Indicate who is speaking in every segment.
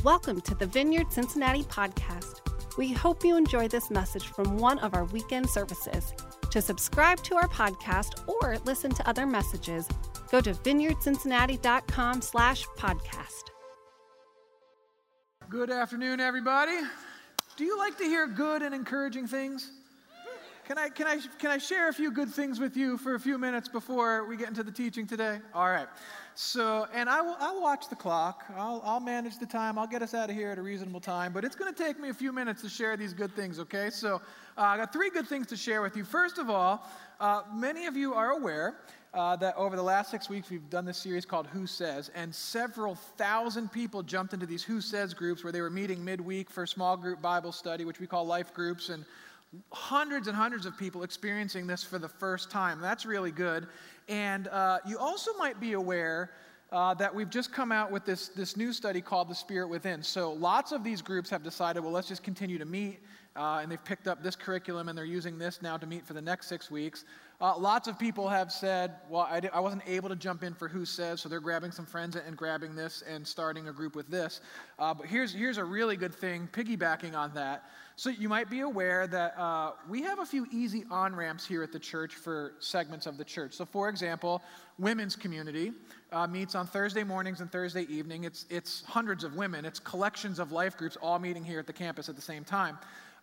Speaker 1: Welcome to the Vineyard Cincinnati podcast. We hope you enjoy this message from one of our weekend services. To subscribe to our podcast or listen to other messages, go to vineyardcincinnati.com/podcast.
Speaker 2: Good afternoon, everybody. Do you like to hear good and encouraging things? Can I share a few good things with you for a few minutes before we get into the teaching today? All right. So, and I'll watch the clock. I'll manage the time. I'll get us out of here at a reasonable time. But it's going to take me a few minutes to share these good things, okay? So I got three good things to share with you. First of all, many of you are aware that over the last 6 weeks, we've done this series called Who Says, and several thousand people jumped into these Who Says groups where they were meeting midweek for small group Bible study, which we call life groups, and hundreds and hundreds of people experiencing this for the first time. That's really good. And you also might be aware that we've just come out with this new study called The Spirit Within. So lots of these groups have decided, well, let's just continue to meet, and they've picked up this curriculum, and they're using this now to meet for the next 6 weeks. Lots of people have said, well, I wasn't able to jump in for Who Says, so they're grabbing some friends and grabbing this and starting a group with this. But here's a really good thing, piggybacking on that. So you might be aware that we have a few easy on-ramps here at the church for segments of the church. So for example, women's community meets on Thursday mornings and Thursday evening. It's hundreds of women. It's collections of life groups all meeting here at the campus at the same time.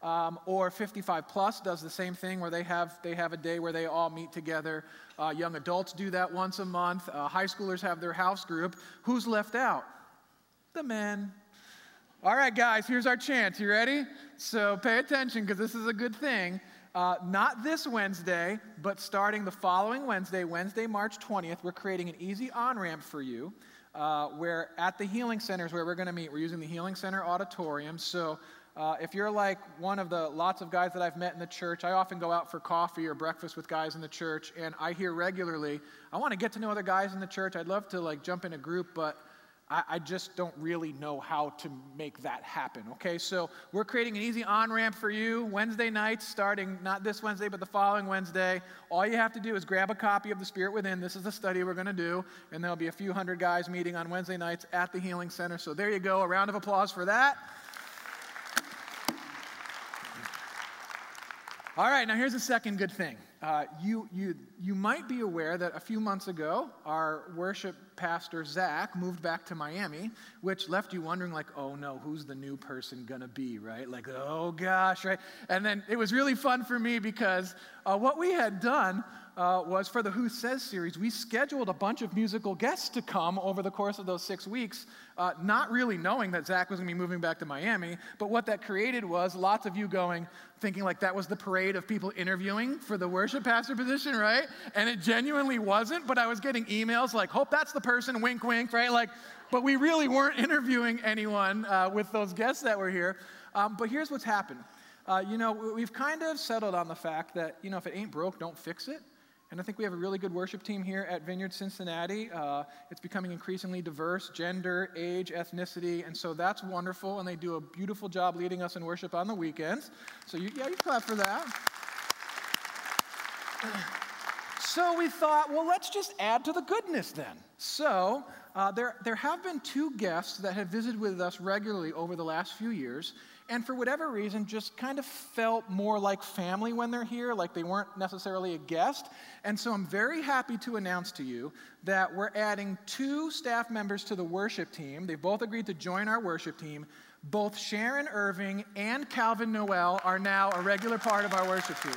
Speaker 2: Or 55 Plus does the same thing where they have a day where they all meet together. Young adults do that once a month. High schoolers have their house group. Who's left out? The men. All right, guys, here's our chance. You ready? So pay attention because this is a good thing. Not this Wednesday, but starting the following Wednesday, March 20th, we're creating an easy on-ramp for you where at the Healing Center is where we're going to meet. We're using the Healing Center auditorium. So if you're like one of the lots of guys that I've met in the church, I often go out for coffee or breakfast with guys in the church, and I hear regularly, I want to get to know other guys in the church. I'd love to jump in a group, but I just don't really know how to make that happen, okay? So we're creating an easy on-ramp for you Wednesday nights, starting not this Wednesday, but the following Wednesday. All you have to do is grab a copy of The Spirit Within. This is the study we're going to do, and there'll be a few hundred guys meeting on Wednesday nights at the Healing Center. So there you go. A round of applause for that. All right, now here's the second good thing. You might be aware that a few months ago, our worship pastor, Zach, moved back to Miami, which left you wondering oh no, who's the new person gonna be, right? Oh gosh, right? And then it was really fun for me because what we had done was for the Who Says series, we scheduled a bunch of musical guests to come over the course of those 6 weeks, not really knowing that Zach was going to be moving back to Miami, but what that created was lots of you thinking that was the parade of people interviewing for the worship pastor position, right? And it genuinely wasn't, but I was getting emails hope that's the person, wink, wink, right? But we really weren't interviewing anyone with those guests that were here. But here's what's happened. We've kind of settled on the fact that, if it ain't broke, don't fix it. And I think we have a really good worship team here at Vineyard Cincinnati. It's becoming increasingly diverse, gender, age, ethnicity, and so that's wonderful, and they do a beautiful job leading us in worship on the weekends. So you clap for that. So we thought, well, let's just add to the goodness then. So there have been 2 guests that have visited with us regularly over the last few years, and for whatever reason, just kind of felt more like family when they're here, like they weren't necessarily a guest. And so I'm very happy to announce to you that we're adding 2 staff members to the worship team. They've both agreed to join our worship team. Both Sharon Irving and Calvin Noel are now a regular part of our worship team.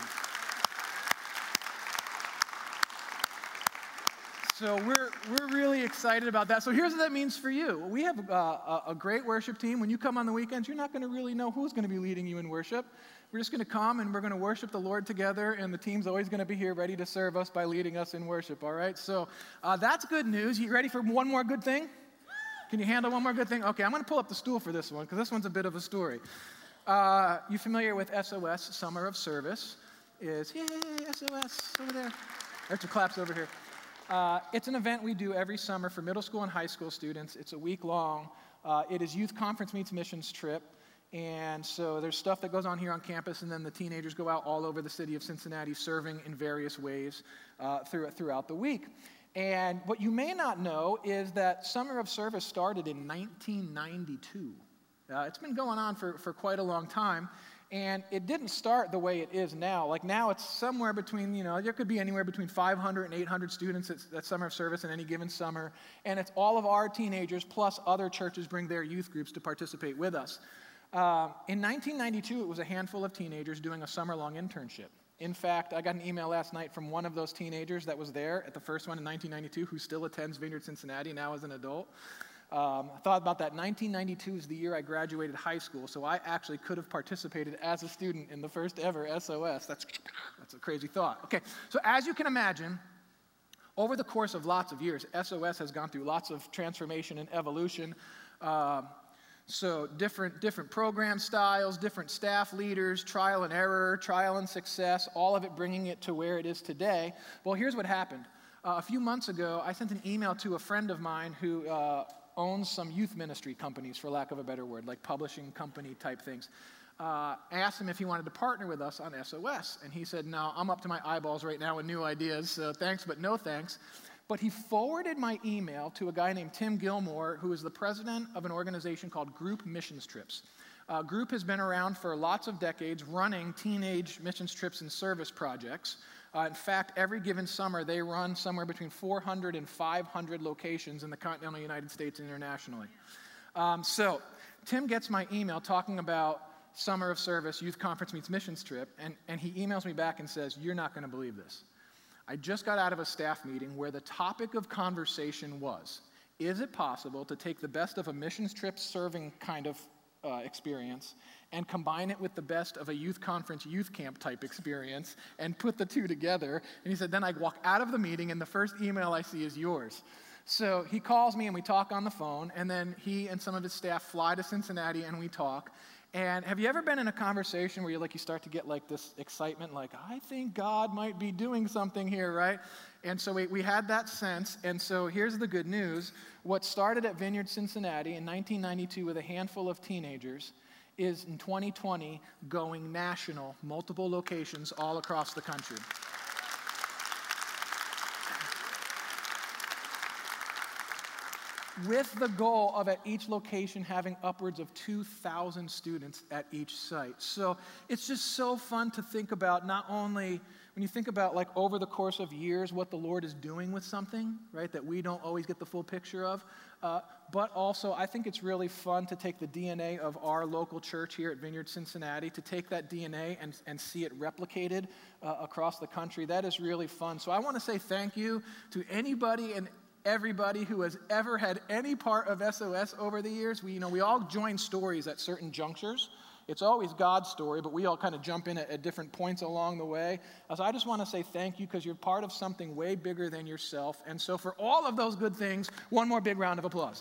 Speaker 2: So we're really excited about that. So here's what that means for you. We have a great worship team. When you come on the weekends, you're not going to really know who's going to be leading you in worship. We're just going to come and we're going to worship the Lord together, and the team's always going to be here ready to serve us by leading us in worship, all right? So that's good news. You ready for one more good thing? Can you handle one more good thing? Okay, I'm going to pull up the stool for this one because this one's a bit of a story. You familiar with SOS, Summer of Service? Yay, SOS, over there. There's your claps over here. It's an event we do every summer for middle school and high school students. It's a week long. It is Youth Conference Meets Missions Trip. And so there's stuff that goes on here on campus, and then the teenagers go out all over the city of Cincinnati serving in various ways throughout the week. And what you may not know is that Summer of Service started in 1992. It's been going on for quite a long time, and it didn't start the way it is now. Like now it's somewhere between, there could be anywhere between 500 and 800 students at Summer of Service in any given summer, and it's all of our teenagers plus other churches bring their youth groups to participate with us. In 1992, it was a handful of teenagers doing a summer-long internship. In fact, I got an email last night from one of those teenagers that was there at the first one in 1992 who still attends Vineyard Cincinnati now as an adult. I thought about that. 1992 is the year I graduated high school, so I actually could have participated as a student in the first ever SOS. That's a crazy thought. Okay, so as you can imagine, over the course of lots of years, SOS has gone through lots of transformation and evolution. So different program styles, different staff leaders, trial and error, trial and success, all of it bringing it to where it is today. Well, here's what happened. A few months ago, I sent an email to a friend of mine who owns some youth ministry companies, for lack of a better word, like publishing company type things. I asked him if he wanted to partner with us on SOS, and he said, no, I'm up to my eyeballs right now with new ideas, so thanks, but no thanks. But he forwarded my email to a guy named Tim Gilmore, who is the president of an organization called Group Missions Trips. Group has been around for lots of decades running teenage missions trips and service projects. In fact, every given summer, they run somewhere between 400 and 500 locations in the continental United States and internationally. So Tim gets my email talking about Summer of Service, Youth Conference Meets Missions Trip, and he emails me back and says, you're not going to believe this. I just got out of a staff meeting where the topic of conversation was, is it possible to take the best of a missions trip serving kind of experience and combine it with the best of a youth conference, youth camp type experience and put the two together? And he said, then I walk out of the meeting and the first email I see is yours. So he calls me and we talk on the phone, and then he and some of his staff fly to Cincinnati and we talk. And have you ever been in a conversation where you start to get like this excitement, like, I think God might be doing something here, right? And so we had that sense. And so here's the good news. What started at Vineyard Cincinnati in 1992 with a handful of teenagers is in 2020 going national, multiple locations all across the country. With the goal of at each location having upwards of 2,000 students at each site. So it's just so fun to think about, not only when you think about like over the course of years what the Lord is doing with something, right, that we don't always get the full picture of, but also I think it's really fun to take the DNA of our local church here at Vineyard Cincinnati, to take that DNA and see it replicated across the country. That is really fun. So I want to say thank you to anybody and everybody who has ever had any part of SOS over the years. We all join stories at certain junctures. It's always God's story, but we all kind of jump in at different points along the way. So I just want to say thank you because you're part of something way bigger than yourself. And so for all of those good things, one more big round of applause.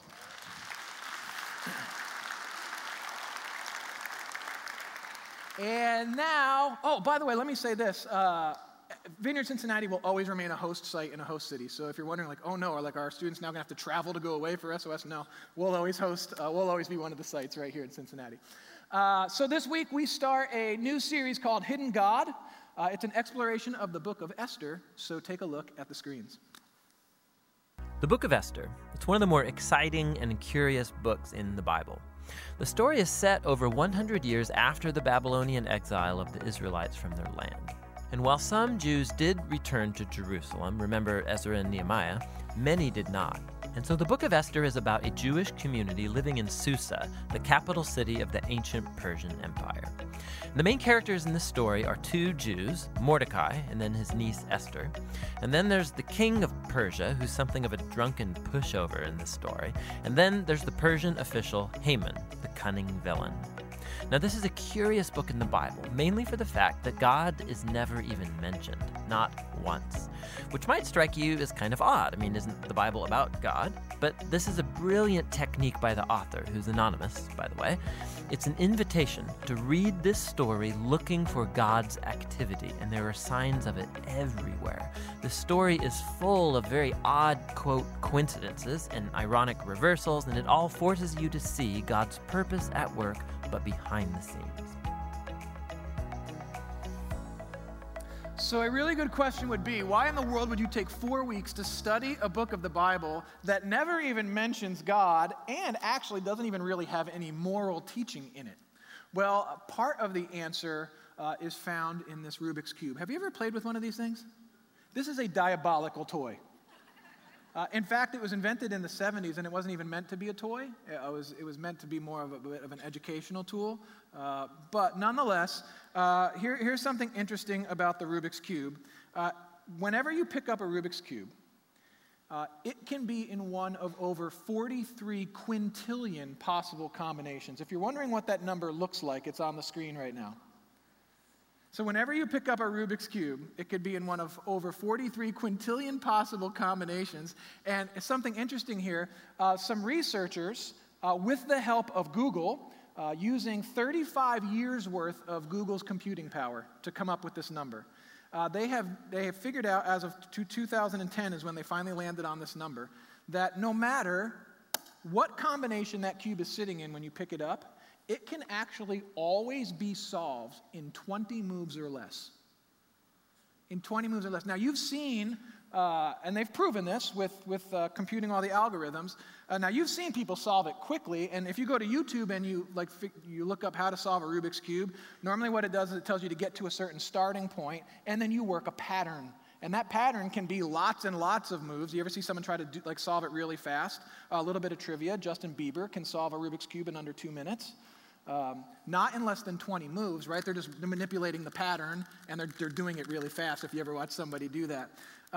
Speaker 2: And now, by the way, let me say this. Vineyard Cincinnati will always remain a host site in a host city. So if you're wondering, like, oh no, are our students now going to have to travel to go away for SOS? No, we'll always host. We'll always be one of the sites right here in Cincinnati. So this week we start a new series called Hidden God. It's an exploration of the book of Esther. So take a look at the screens.
Speaker 3: The book of Esther. It's one of the more exciting and curious books in the Bible. The story is set over 100 years after the Babylonian exile of the Israelites from their land. And while some Jews did return to Jerusalem, remember Ezra and Nehemiah, many did not. And so the book of Esther is about a Jewish community living in Susa, the capital city of the ancient Persian Empire. And the main characters in this story are two Jews, Mordecai and then his niece Esther. And then there's the king of Persia, who's something of a drunken pushover in this story. And then there's the Persian official Haman, the cunning villain. Now, this is a curious book in the Bible, mainly for the fact that God is never even mentioned, not once, which might strike you as kind of odd. I mean, isn't the Bible about God? But this is a brilliant technique by the author, who's anonymous, by the way. It's an invitation to read this story looking for God's activity, and there are signs of it everywhere. The story is full of very odd, quote, coincidences and ironic reversals, and it all forces you to see God's purpose at work, but behind the scenes.
Speaker 2: So a really good question would be, why in the world would you take 4 weeks to study a book of the Bible that never even mentions God and actually doesn't even really have any moral teaching in it? Well, part of the answer is found in this Rubik's Cube. Have you ever played with one of these things? This is a diabolical toy. In fact, it was invented in the 70s, and it wasn't even meant to be a toy. It was meant to be more of a bit of an educational tool. But nonetheless, here's something interesting about the Rubik's Cube. Whenever you pick up a Rubik's Cube, it can be in one of over 43 quintillion possible combinations. If you're wondering what that number looks like, it's on the screen right now. So whenever you pick up a Rubik's Cube, it could be in one of over 43 quintillion possible combinations. And something interesting here, some researchers, with the help of Google, using 35 years worth of Google's computing power to come up with this number. They have figured out, as of 2010 is when they finally landed on this number, that no matter what combination that cube is sitting in when you pick it up, it can actually always be solved in 20 moves or less. In 20 moves or less. Now, you've seen, and they've proven this with computing all the algorithms. Now, you've seen people solve it quickly, and if you go to YouTube and you look up how to solve a Rubik's Cube, normally what it does is it tells you to get to a certain starting point, and then you work a pattern. And that pattern can be lots and lots of moves. You ever see someone try to solve it really fast? A little bit of trivia, Justin Bieber can solve a Rubik's Cube in under 2 minutes. Not in less than 20 moves, right? They're manipulating the pattern, and they're doing it really fast if you ever watch somebody do that.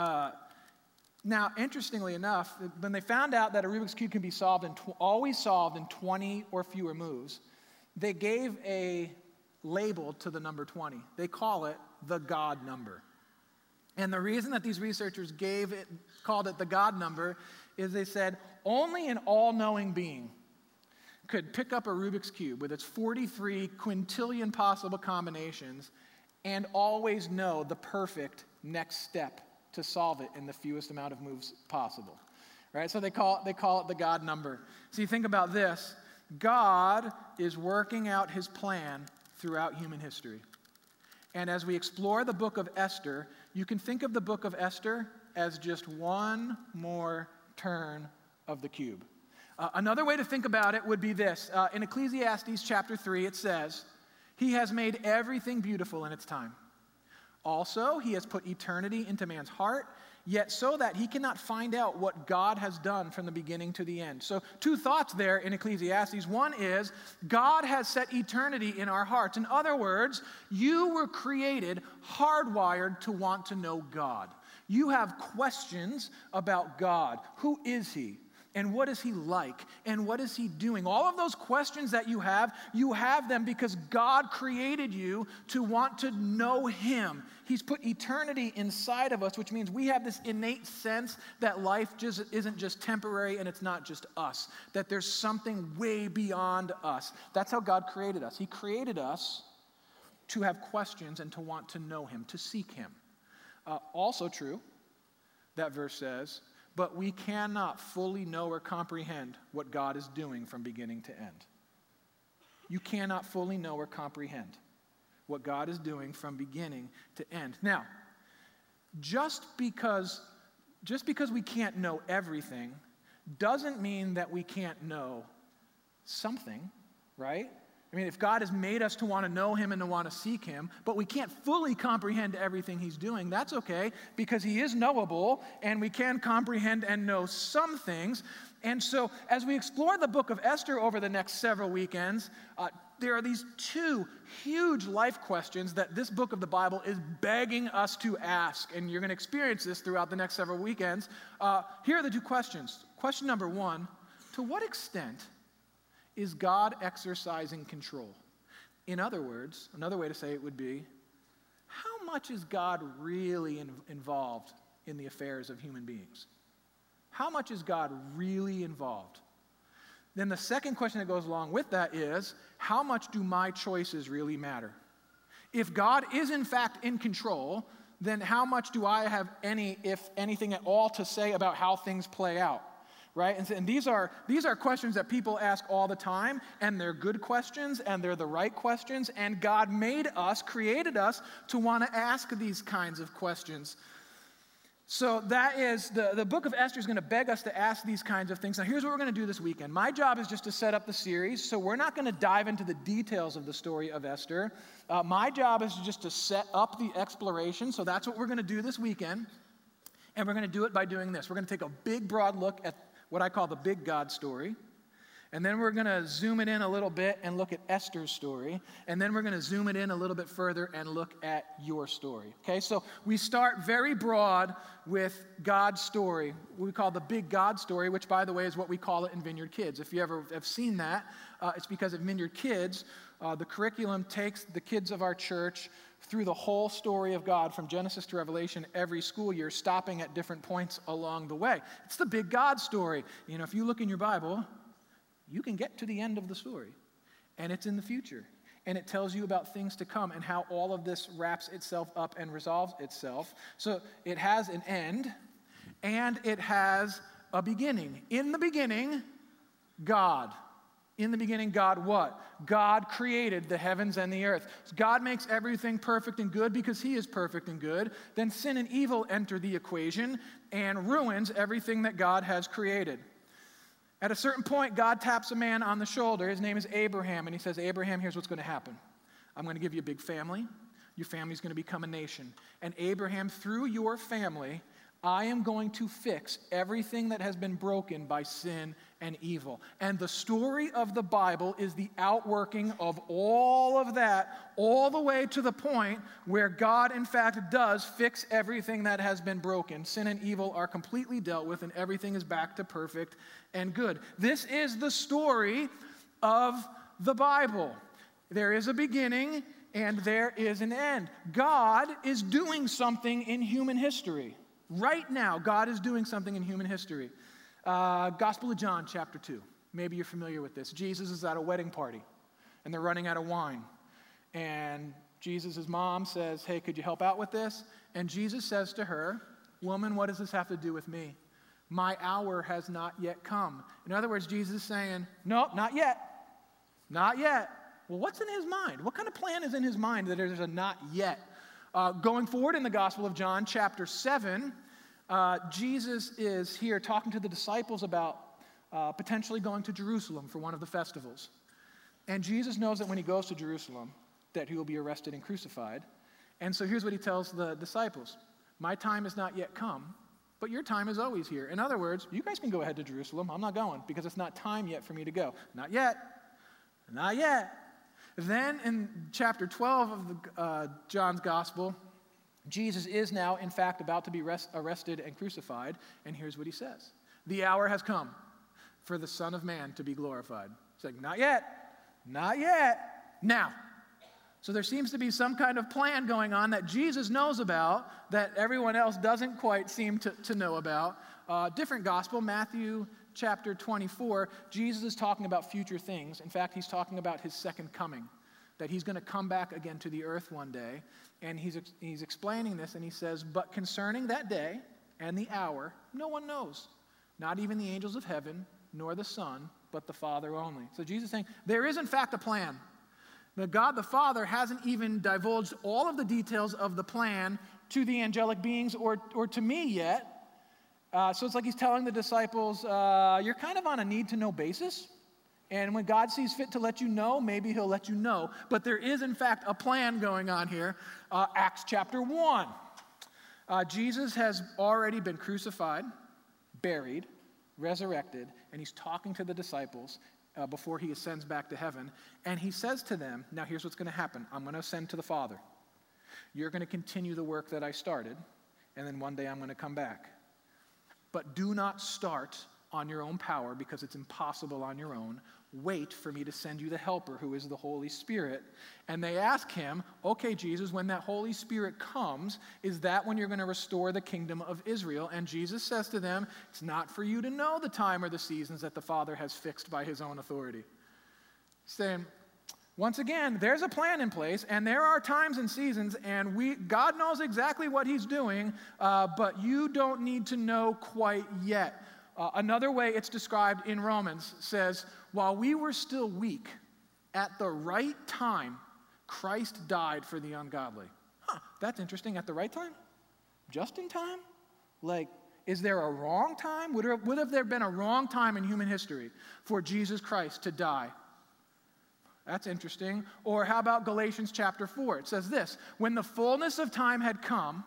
Speaker 2: Now, interestingly enough, when they found out that a Rubik's Cube can be always solved in 20 or fewer moves, they gave a label to the number 20. They call it the God number. And the reason that these researchers called it the God number is they said, only an all-knowing being could pick up a Rubik's Cube with its 43 quintillion possible combinations and always know the perfect next step to solve it in the fewest amount of moves possible. Right? So they call it the God number. So you think about this. God is working out his plan throughout human history. And as we explore the book of Esther, you can think of the book of Esther as just one more turn of the cube. Another way to think about it would be this. In Ecclesiastes chapter 3, it says, "He has made everything beautiful in its time. Also, he has put eternity into man's heart, yet so that he cannot find out what God has done from the beginning to the end." So 2 thoughts there in Ecclesiastes. One is, God has set eternity in our hearts. In other words, you were created hardwired to want to know God. You have questions about God. Who is he? And what is he like? And what is he doing? All of those questions that you have them because God created you to want to know him. He's put eternity inside of us, which means we have this innate sense that life just isn't just temporary and it's not just us, that there's something way beyond us. That's how God created us. He created us to have questions and to want to know him, to seek him. Also true, that verse says, but we cannot fully know or comprehend what God is doing from beginning to end. You cannot fully know or comprehend what God is doing from beginning to end. Now, just because we can't know everything doesn't mean that we can't know something, right? I mean, if God has made us to want to know him and to want to seek him, but we can't fully comprehend everything he's doing, that's okay, because he is knowable, and we can comprehend and know some things. And so, as we explore the book of Esther over the next several weekends, there are these 2 huge life questions that this book of the Bible is begging us to ask, and you're going to experience this throughout the next several weekends. Here are the 2 questions. Question number 1, to what extent is God exercising control? In other words, another way to say it would be, how much is God really involved in the affairs of human beings? How much is God really involved? Then the second question that goes along with that is, how much do my choices really matter? If God is in fact in control, then how much do I have if anything at all, to say about how things play out? right? And these are questions that people ask all the time, and they're good questions, and they're the right questions, and God made us, created us to want to ask these kinds of questions. So that is, the book of Esther is going to beg us to ask these kinds of things. Now here's what we're going to do this weekend. My job is just to set up the series, so we're not going to dive into the details of the story of Esther. My job is just to set up the exploration, so that's what we're going to do this weekend. And we're going to do it by doing this. We're going to take a big, broad look at what I call the big God story. And then we're going to zoom it in a little bit and look at Esther's story. And then we're going to zoom it in a little bit further and look at your story. Okay, so we start very broad with God's story, what we call the big God story, which, by the way, is what we call it in Vineyard Kids. If you ever have seen that, it's because at Vineyard Kids, the curriculum takes the kids of our church through the whole story of God from Genesis to Revelation every school year, stopping at different points along the way. It's the big God story. You know, if you look in your Bible, you can get to the end of the story, and it's in the future, and it tells you about things to come and how all of this wraps itself up and resolves itself. So it has an end, and it has a beginning. In the beginning, God. In the beginning, God what? God created the heavens and the earth. God makes everything perfect and good because he is perfect and good. Then sin and evil enter the equation and ruins everything that God has created. At a certain point, God taps a man on the shoulder. His name is Abraham, and he says, Abraham, here's what's going to happen. I'm going to give you a big family. Your family's going to become a nation. And Abraham, through your family, I am going to fix everything that has been broken by sin and evil. And the story of the Bible is the outworking of all of that, all the way to the point where God, in fact, does fix everything that has been broken. Sin and evil are completely dealt with, and everything is back to perfect and good. This is the story of the Bible. There is a beginning, and there is an end. God is doing something in human history. Right now, God is doing something in human history. Gospel of John, chapter 2. Maybe you're familiar with this. Jesus is at a wedding party, and they're running out of wine. And Jesus' mom says, hey, could you help out with this? And Jesus says to her, woman, what does this have to do with me? My hour has not yet come. In other words, Jesus is saying, no, not yet. Not yet. Well, what's in his mind? What kind of plan is in his mind that there's a not yet? Going forward in the Gospel of John, chapter 7, Jesus is here talking to the disciples about potentially going to Jerusalem for one of the festivals. And Jesus knows that when he goes to Jerusalem, that he will be arrested and crucified. And so here's what he tells the disciples. My time has not yet come, but your time is always here. In other words, you guys can go ahead to Jerusalem. I'm not going because it's not time yet for me to go. Not yet. Not yet. Then in chapter 12 of John's Gospel, Jesus is now, in fact, about to be arrested and crucified. And here's what he says. The hour has come for the Son of Man to be glorified. It's like, not yet. Not yet. Now. So there seems to be some kind of plan going on that Jesus knows about that everyone else doesn't quite seem to know about. Different gospel, Matthew chapter 24, Jesus is talking about future things. In fact, he's talking about his second coming, that he's going to come back again to the earth one day. And he's explaining this, and he says, but concerning that day and the hour, no one knows, not even the angels of heaven, nor the Son, but the Father only. So Jesus is saying, there is in fact a plan. But God the Father hasn't even divulged all of the details of the plan to the angelic beings or to me yet. So it's like he's telling the disciples, you're kind of on a need-to-know basis. And when God sees fit to let you know, maybe he'll let you know. But there is, in fact, a plan going on here. Acts chapter 1. Jesus has already been crucified, buried, resurrected, and he's talking to the disciples before he ascends back to heaven. And he says to them, now here's what's going to happen. I'm going to ascend to the Father. You're going to continue the work that I started, and then one day I'm going to come back. But do not start on your own power because it's impossible on your own. Wait for me to send you the Helper, who is the Holy Spirit. And they ask him, okay, Jesus, when that Holy Spirit comes, is that when you're going to restore the kingdom of Israel? And Jesus says to them, it's not for you to know the time or the seasons that the Father has fixed by his own authority. Saying, once again, there's a plan in place, and there are times and seasons, and God knows exactly what he's doing, but you don't need to know quite yet. Another way it's described in Romans says, while we were still weak, at the right time, Christ died for the ungodly. That's interesting. At the right time? Just in time? Like, is there a wrong time? Would have there been a wrong time in human history for Jesus Christ to die? That's interesting. Or how about Galatians chapter 4? It says this, when the fullness of time had come,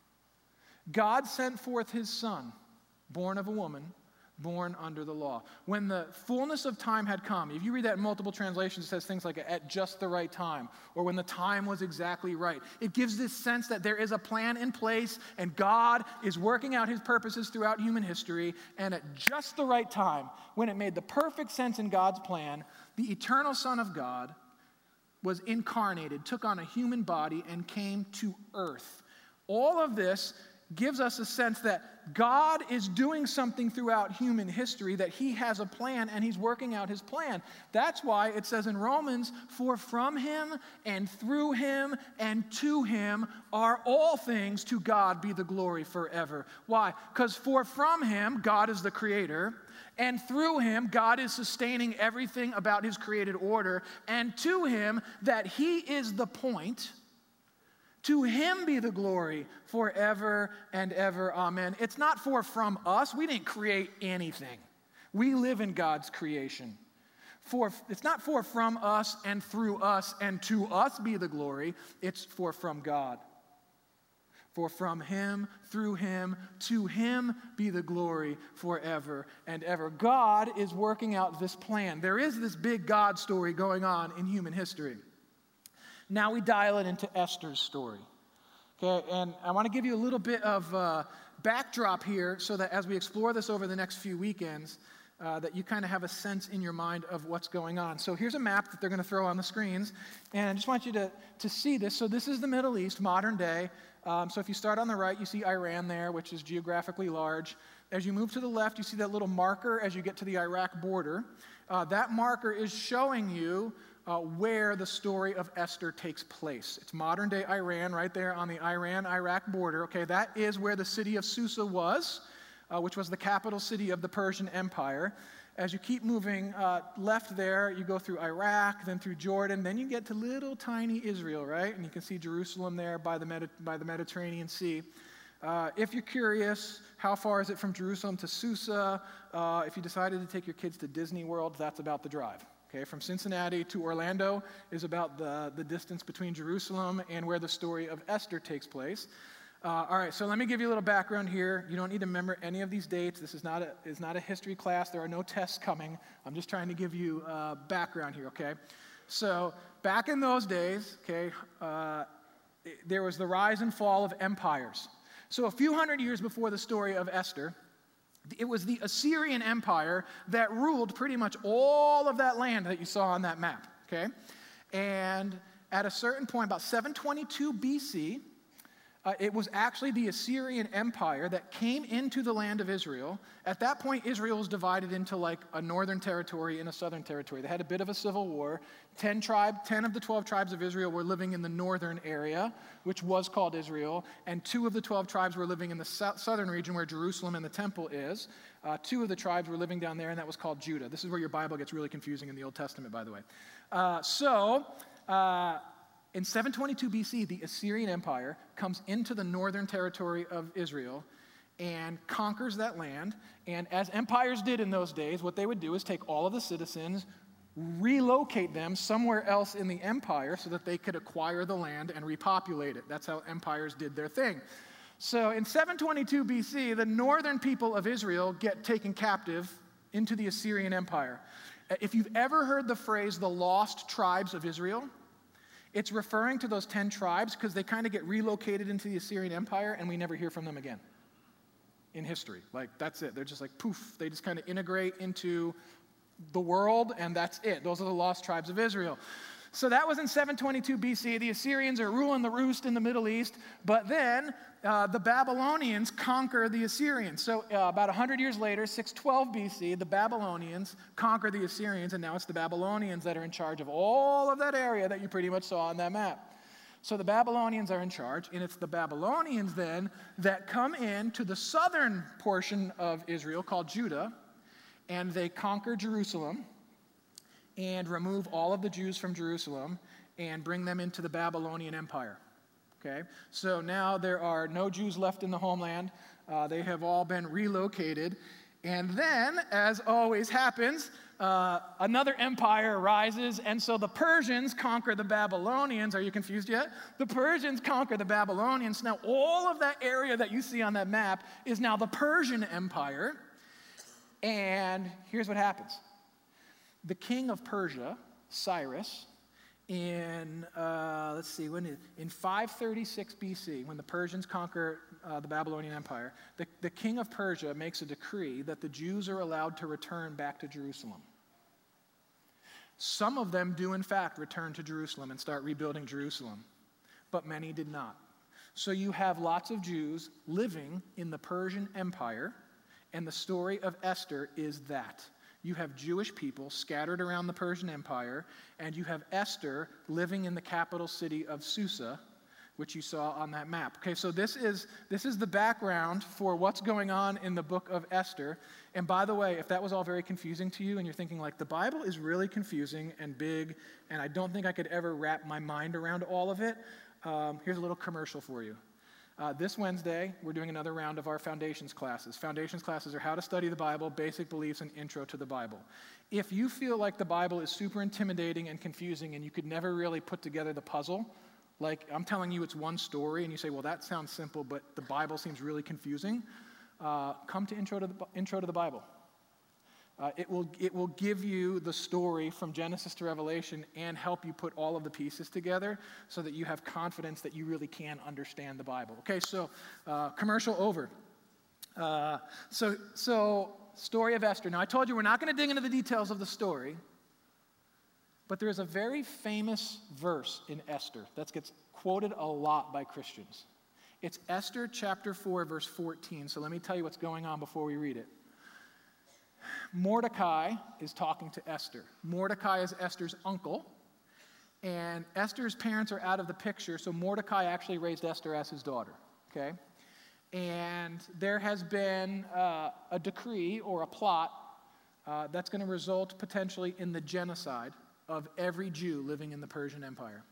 Speaker 2: God sent forth his son, born of a woman, born under the law. When the fullness of time had come, if you read that in multiple translations, it says things like at just the right time, or when the time was exactly right. It gives this sense that there is a plan in place, and God is working out his purposes throughout human history, and at just the right time, when it made the perfect sense in God's plan, the eternal Son of God was incarnated, took on a human body, and came to earth. All of this gives us a sense that God is doing something throughout human history, that he has a plan and he's working out his plan. That's why it says in Romans, for from him and through him and to him are all things, to God be the glory forever. Why? Because for from him, God is the creator, and through him, God is sustaining everything about his created order, and to him, that he is the point. To him be the glory forever and ever. Amen. It's not from us. We didn't create anything. We live in God's creation. It's not from us and through us and to us be the glory. It's from God. For from him, through him, to him be the glory forever and ever. God is working out this plan. There is this big God story going on in human history. Now we dial it into Esther's story. Okay, and I want to give you a little bit of backdrop here so that as we explore this over the next few weekends, that you kind of have a sense in your mind of what's going on. So here's a map that they're going to throw on the screens, and I just want you to see this. So this is the Middle East, modern day. So if you start on the right, you see Iran there, which is geographically large. As you move to the left, you see that little marker as you get to the Iraq border. That marker is showing you where the story of Esther takes place. It's modern-day Iran, right there on the Iran-Iraq border. Okay, that is where the city of Susa was, which was the capital city of the Persian Empire. As you keep moving left there, you go through Iraq, then through Jordan, then you get to little tiny Israel, right? And you can see Jerusalem there by the Mediterranean Sea. If you're curious, how far is it from Jerusalem to Susa? If you decided to take your kids to Disney World, that's about the drive. Okay, from Cincinnati to Orlando is about the distance between Jerusalem and where the story of Esther takes place. All right, so let me give you a little background here. You don't need to remember any of these dates. This is not a history class. There are no tests coming. I'm just trying to give you background here, okay? So back in those days, okay, there was the rise and fall of empires. So a few hundred years before the story of Esther, it was the Assyrian Empire that ruled pretty much all of that land that you saw on that map, okay? And at a certain point, about 722 BC, it was actually the Assyrian Empire that came into the land of Israel. At that point, Israel was divided into like a northern territory and a southern territory. They had a bit of a civil war. 10 of the 12 tribes of Israel were living in the northern area, which was called Israel, and 2 of the 12 tribes were living in the southern region where Jerusalem and the temple is. 2 of the tribes were living down there, and that was called Judah. This is where your Bible gets really confusing in the Old Testament, by the way. In 722 BC, the Assyrian Empire comes into the northern territory of Israel and conquers that land. And as empires did in those days, what they would do is take all of the citizens, relocate them somewhere else in the empire so that they could acquire the land and repopulate it. That's how empires did their thing. So in 722 BC, the northern people of Israel get taken captive into the Assyrian Empire. If you've ever heard the phrase, the lost tribes of Israel, it's referring to those 10 tribes because they kind of get relocated into the Assyrian Empire and we never hear from them again in history. Like, that's it. They're just like, poof. They just kind of integrate into the world and that's it. Those are the lost tribes of Israel. So that was in 722 BC. The Assyrians are ruling the roost in the Middle East, but then the Babylonians conquer the Assyrians. So about 100 years later, 612 BC, the Babylonians conquer the Assyrians, and now it's the Babylonians that are in charge of all of that area that you pretty much saw on that map. So the Babylonians are in charge, and it's the Babylonians then that come in to the southern portion of Israel called Judah, and they conquer Jerusalem and remove all of the Jews from Jerusalem and bring them into the Babylonian Empire. Okay? So now there are no Jews left in the homeland. They have all been relocated. And then, as always happens, another empire arises, and so the Persians conquer the Babylonians. Are you confused yet? The Persians conquer the Babylonians. Now, all of that area that you see on that map is now the Persian Empire. And here's what happens. The king of Persia, Cyrus, in 536 BC, when the Persians conquer the Babylonian Empire, the king of Persia makes a decree that the Jews are allowed to return back to Jerusalem. Some of them do, in fact, return to Jerusalem and start rebuilding Jerusalem, but many did not. So you have lots of Jews living in the Persian Empire, and the story of Esther is that. You have Jewish people scattered around the Persian Empire, and you have Esther living in the capital city of Susa, which you saw on that map. Okay, so this is the background for what's going on in the book of Esther. And by the way, if that was all very confusing to you, and you're thinking like, the Bible is really confusing and big, and I don't think I could ever wrap my mind around all of it, here's a little commercial for you. This Wednesday, we're doing another round of our foundations classes. Foundations classes are how to study the Bible, basic beliefs, and intro to the Bible. If you feel like the Bible is super intimidating and confusing and you could never really put together the puzzle, like I'm telling you it's one story and you say, well, that sounds simple, but the Bible seems really confusing, come to Intro to the Bible. It will give you the story from Genesis to Revelation and help you put all of the pieces together so that you have confidence that you really can understand the Bible. Okay, so commercial over. So story of Esther. Now, I told you we're not going to dig into the details of the story, but there is a very famous verse in Esther that gets quoted a lot by Christians. It's Esther chapter 4, verse 14. So let me tell you what's going on before we read it. Mordecai is talking to Esther. Mordecai is Esther's uncle, and Esther's parents are out of the picture, so Mordecai actually raised Esther as his daughter, okay? And there has been a decree or a plot that's going to result potentially in the genocide of every Jew living in the Persian Empire.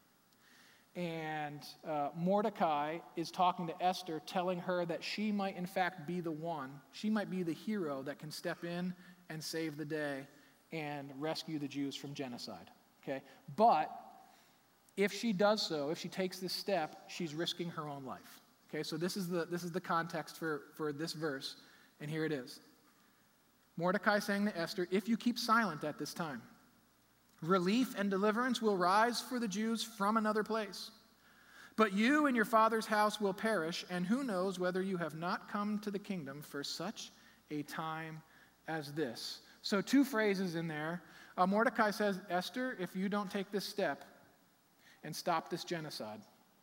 Speaker 2: And Mordecai is talking to Esther, telling her that she might in fact be the one, she might be the hero that can step in and save the day and rescue the Jews from genocide, okay? But if she does so, if she takes this step, she's risking her own life, okay? So this is the context for this verse, and here it is. Mordecai saying to Esther, if you keep silent at this time, relief and deliverance will rise for the Jews from another place. But you and your father's house will perish, and who knows whether you have not come to the kingdom for such a time as this. So 2 phrases in there. Mordecai says, Esther, if you don't take this step and stop this genocide,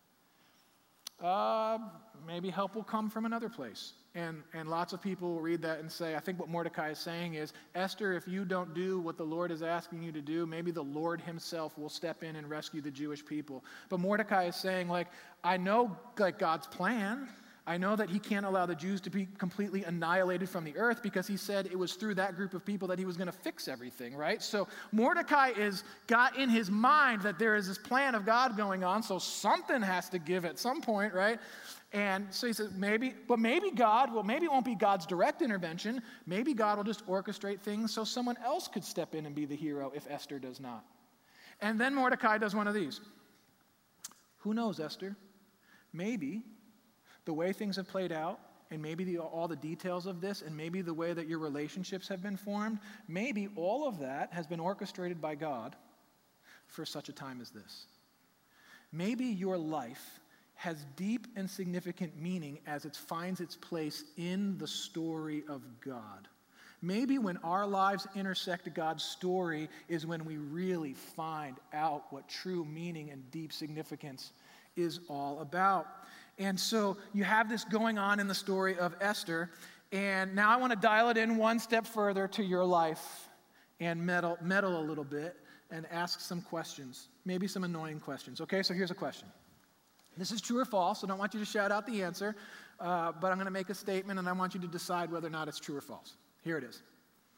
Speaker 2: maybe help will come from another place. And lots of people will read that and say, I think what Mordecai is saying is, Esther, if you don't do what the Lord is asking you to do, maybe the Lord himself will step in and rescue the Jewish people. But Mordecai is saying, like, I know God's plan. I know that he can't allow the Jews to be completely annihilated from the earth because he said it was through that group of people that he was going to fix everything, right? So Mordecai is got in his mind that there is this plan of God going on, so something has to give at some point, right? And so he says, maybe it won't be God's direct intervention. Maybe God will just orchestrate things so someone else could step in and be the hero if Esther does not. And then Mordecai does one of these. Who knows, Esther? Maybe the way things have played out, and maybe all the details of this, and maybe the way that your relationships have been formed, maybe all of that has been orchestrated by God for such a time as this. Maybe your life has deep and significant meaning as it finds its place in the story of God. Maybe when our lives intersect God's story is when we really find out what true meaning and deep significance is all about. And so you have this going on in the story of Esther, and now I want to dial it in one step further to your life and meddle a little bit and ask some questions, maybe some annoying questions. Okay, so here's a question. This is true or false, so I don't want you to shout out the answer, but I'm going to make a statement, and I want you to decide whether or not it's true or false. Here it is.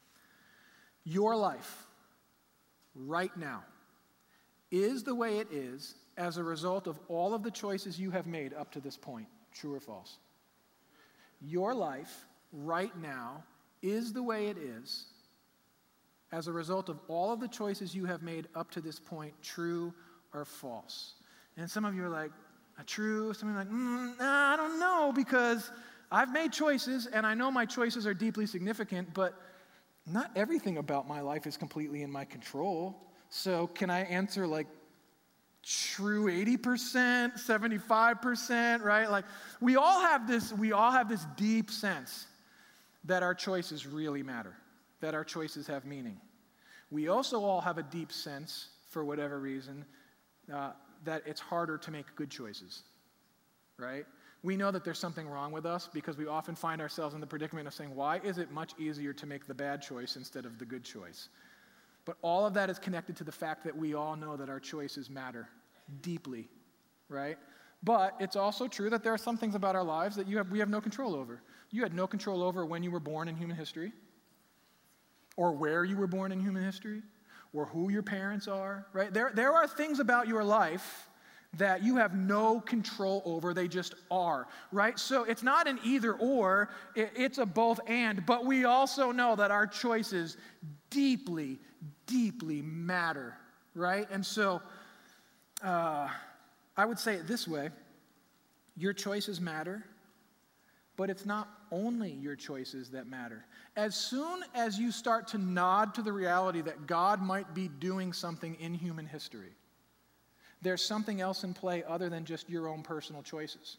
Speaker 2: Your life, right now, is the way it is as a result of all of the choices you have made up to this point. True or false? Your life, right now, is the way it is as a result of all of the choices you have made up to this point. True or false? And some of you are like, true. Some of you are like, I don't know, because I've made choices, and I know my choices are deeply significant, but not everything about my life is completely in my control. So can I answer like true 80%, 75%, right? Like we all have this deep sense that our choices really matter, that our choices have meaning. We also all have a deep sense, for whatever reason, that it's harder to make good choices, right? We know that there's something wrong with us because we often find ourselves in the predicament of saying, why is it much easier to make the bad choice instead of the good choice? But all of that is connected to the fact that we all know that our choices matter deeply, right? But it's also true that there are some things about our lives that we have no control over. You had no control over when you were born in human history, or where you were born in human history, or who your parents are, right? There are things about your life that you have no control over. They just are, right? So it's not an either or, it's a both and, but we also know that our choices deeply, deeply matter, right? And so I would say it this way: your choices matter, but it's not only your choices that matter. As soon as you start to nod to the reality that God might be doing something in human history, there's something else in play other than just your own personal choices.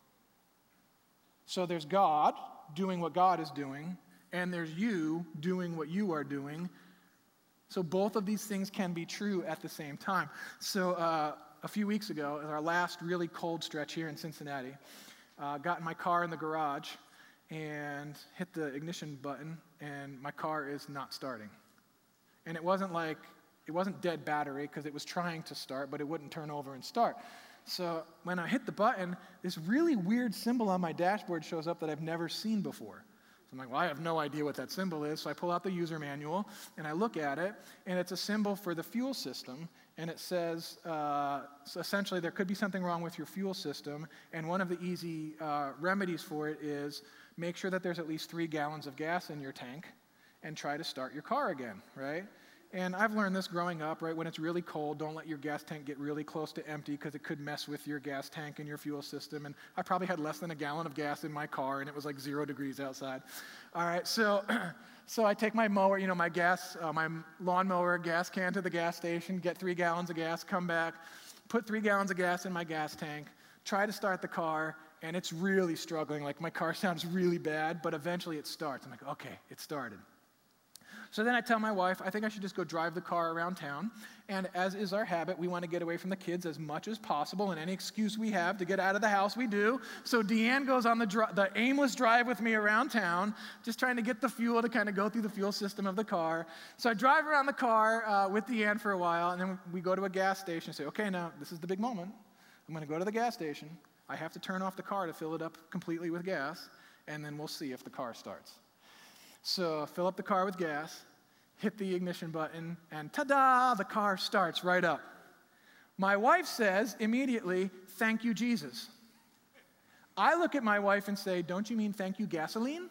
Speaker 2: So there's God doing what God is doing, and there's you doing what you are doing. So both of these things can be true at the same time. So a few weeks ago, our last really cold stretch here in Cincinnati, got in my car in the garage and hit the ignition button, and my car is not starting. And it wasn't dead battery, because it was trying to start, but it wouldn't turn over and start. So when I hit the button, this really weird symbol on my dashboard shows up that I've never seen before. So I'm like, well, I have no idea what that symbol is. So I pull out the user manual, and I look at it, and it's a symbol for the fuel system. And it says, so essentially, there could be something wrong with your fuel system, and one of the easy remedies for it is make sure that there's at least 3 gallons of gas in your tank, and try to start your car again, right? And I've learned this growing up, right? When it's really cold, don't let your gas tank get really close to empty, because it could mess with your gas tank and your fuel system. And I probably had less than a gallon of gas in my car, and it was like 0 degrees outside. All right, so I take my mower, my lawnmower gas can to the gas station, get 3 gallons of gas, come back, put 3 gallons of gas in my gas tank, try to start the car, and it's really struggling. Like, my car sounds really bad, but eventually it starts. I'm like, okay, it started. So then I tell my wife, I think I should just go drive the car around town. And as is our habit, we want to get away from the kids as much as possible, and any excuse we have to get out of the house, we do. So Deanne goes on the aimless drive with me around town, just trying to get the fuel to kind of go through the fuel system of the car. So I drive around the car with Deanne for a while, and then we go to a gas station and say, okay, now this is the big moment. I'm going to go to the gas station. I have to turn off the car to fill it up completely with gas, and then we'll see if the car starts. So fill up the car with gas, hit the ignition button, and ta-da, the car starts right up. My wife says immediately, thank you, Jesus. I look at my wife and say, don't you mean thank you, gasoline?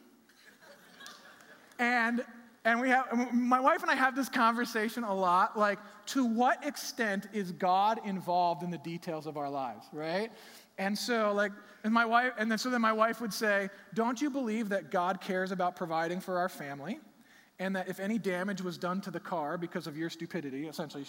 Speaker 2: And my wife and I have this conversation a lot, like, to what extent is God involved in the details of our lives, right? And so, then my wife would say, don't you believe that God cares about providing for our family, and that if any damage was done to the car because of your stupidity, essentially,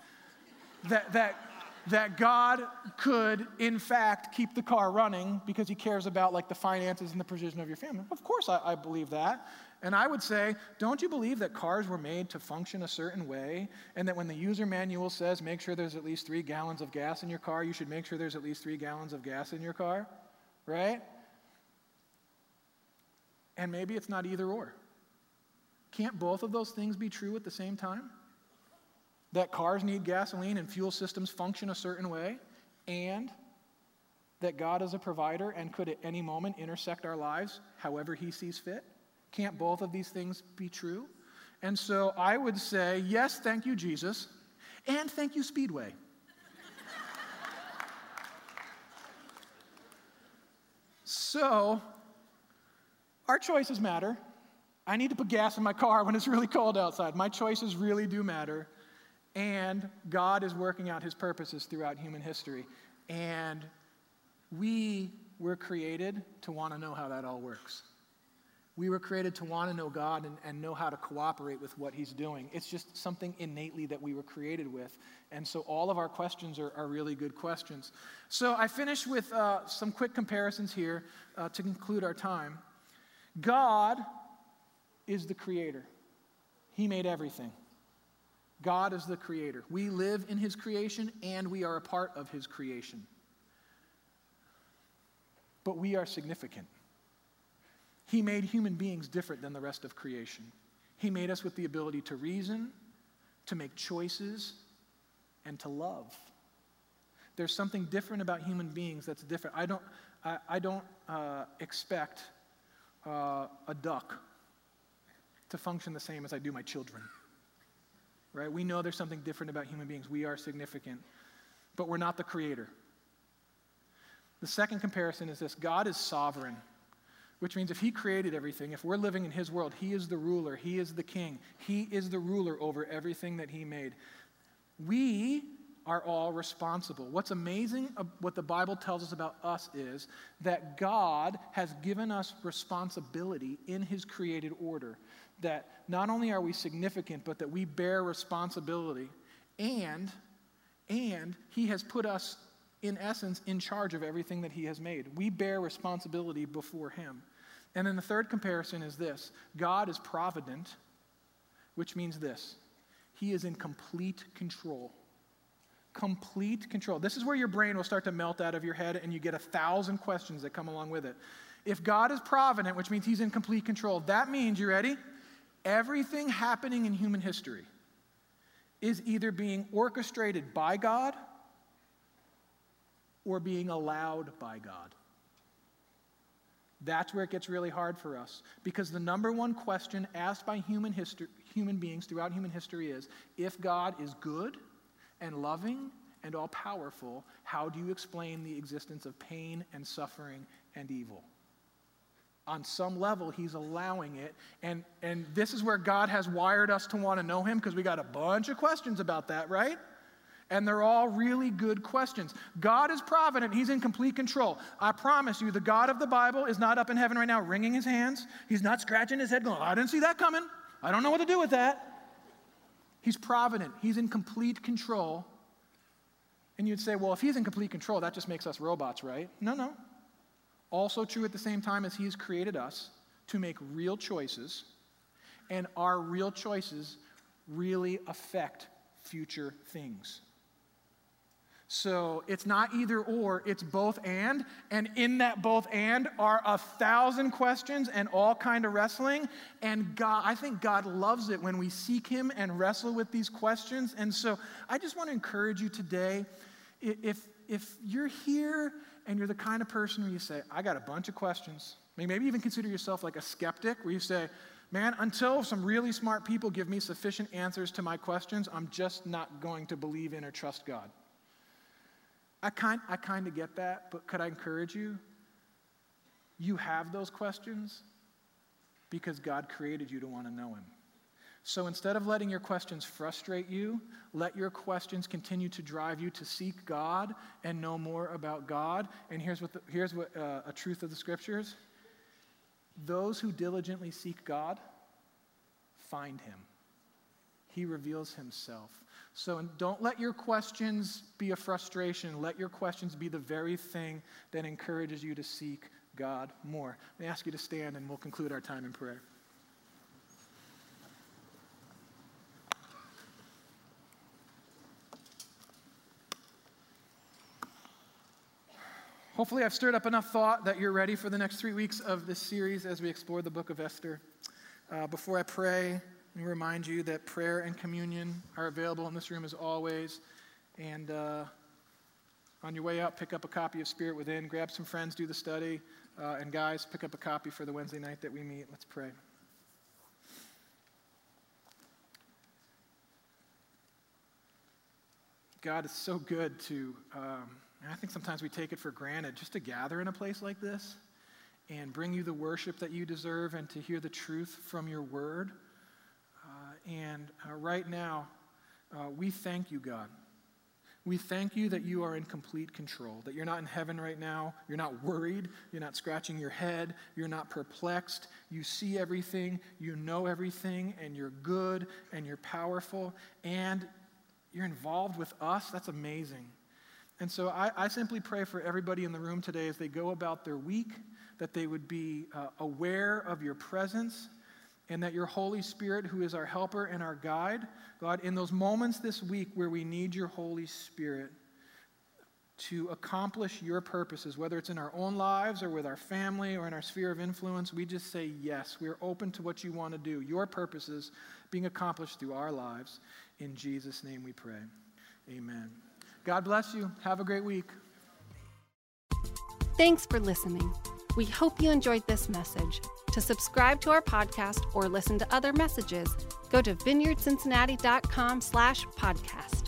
Speaker 2: that God could, in fact, keep the car running because he cares about, the finances and the provision of your family? Of course I believe that. And I would say, don't you believe that cars were made to function a certain way, and that when the user manual says make sure there's at least 3 gallons of gas in your car, you should make sure there's at least 3 gallons of gas in your car, right? And maybe it's not either or. Can't both of those things be true at the same time? that cars need gasoline and fuel systems function a certain way, and that God is a provider and could at any moment intersect our lives however he sees fit? Can't both of these things be true? And so I would say, yes, thank you, Jesus, and thank you, Speedway. So, our choices matter. I need to put gas in my car when it's really cold outside. My choices really do matter. And God is working out his purposes throughout human history. And we were created to want to know how that all works. We were created to want to know God and know how to cooperate with what he's doing. It's just something innately that we were created with. And so all of our questions are really good questions. So I finish with some quick comparisons here to conclude our time. God is the creator. He made everything. God is the creator. We live in his creation and we are a part of his creation. But we are significant. He made human beings different than the rest of creation. He made us with the ability to reason, to make choices, and to love. There's something different about human beings that's different. I don't expect a duck to function the same as I do my children. Right? We know there's something different about human beings. We are significant, but we're not the creator. The second comparison is this: God is sovereign. Which means if he created everything, if we're living in his world, he is the ruler, he is the king, he is the ruler over everything that he made. We are all responsible. What's amazing, what the Bible tells us about us is that God has given us responsibility in his created order. That not only are we significant, but that we bear responsibility. And he has put us, in essence, in charge of everything that he has made. We bear responsibility before him. And then the third comparison is this: God is provident, which means this: he is in complete control. Complete control. This is where your brain will start to melt out of your head and you get 1,000 questions that come along with it. If God is provident, which means he's in complete control, that means, you ready? Everything happening in human history is either being orchestrated by God or being allowed by God. That's where it gets really hard for us, because the number one question asked by human beings throughout human history is, if God is good and loving and all-powerful, how do you explain the existence of pain and suffering and evil? On some level, he's allowing it, and this is where God has wired us to want to know him, because we got a bunch of questions about that, right? And they're all really good questions. God is provident. He's in complete control. I promise you, the God of the Bible is not up in heaven right now wringing his hands. He's not scratching his head going, I didn't see that coming. I don't know what to do with that. He's provident. He's in complete control. And you'd say, well, if he's in complete control, that just makes us robots, right? No. Also true at the same time as he's created us to make real choices, and our real choices really affect future things. So it's not either or, it's both and in that both and are 1,000 questions and all kind of wrestling. And God, I think God loves it when we seek him and wrestle with these questions. And so I just want to encourage you today, if you're here and you're the kind of person where you say, I got a bunch of questions, maybe even consider yourself like a skeptic, where you say, man, until some really smart people give me sufficient answers to my questions, I'm just not going to believe in or trust God. I kind of get that, but could I encourage you? You have those questions because God created you to want to know him. So instead of letting your questions frustrate you, let your questions continue to drive you to seek God and know more about God. And here's what a truth of the scriptures: those who diligently seek God find him. He reveals himself. So don't let your questions be a frustration. Let your questions be the very thing that encourages you to seek God more. I ask you to stand and we'll conclude our time in prayer. Hopefully I've stirred up enough thought that you're ready for the next 3 weeks of this series as we explore the book of Esther. Before I pray, Let me remind you that prayer and communion are available in this room as always. And on your way out, pick up a copy of Spirit Within. Grab some friends, do the study. And guys, pick up a copy for the Wednesday night that we meet. Let's pray. God, it's so good to, and I think sometimes we take it for granted, just to gather in a place like this and bring you the worship that you deserve and to hear the truth from your word. Right now, we thank you, God. We thank you that you are in complete control, that you're not in heaven right now, you're not worried, you're not scratching your head, you're not perplexed, you see everything, you know everything, and you're good, and you're powerful, and you're involved with us. That's amazing. And so I simply pray for everybody in the room today as they go about their week, that they would be aware of your presence, and that your Holy Spirit, who is our helper and our guide, God, in those moments this week where we need your Holy Spirit to accomplish your purposes, whether it's in our own lives or with our family or in our sphere of influence, we just say yes. We're open to what you want to do, your purposes being accomplished through our lives. In Jesus' name we pray. Amen. God bless you. Have a great week.
Speaker 1: Thanks for listening. We hope you enjoyed this message. To subscribe to our podcast or listen to other messages, go to vineyardcincinnati.com/podcast.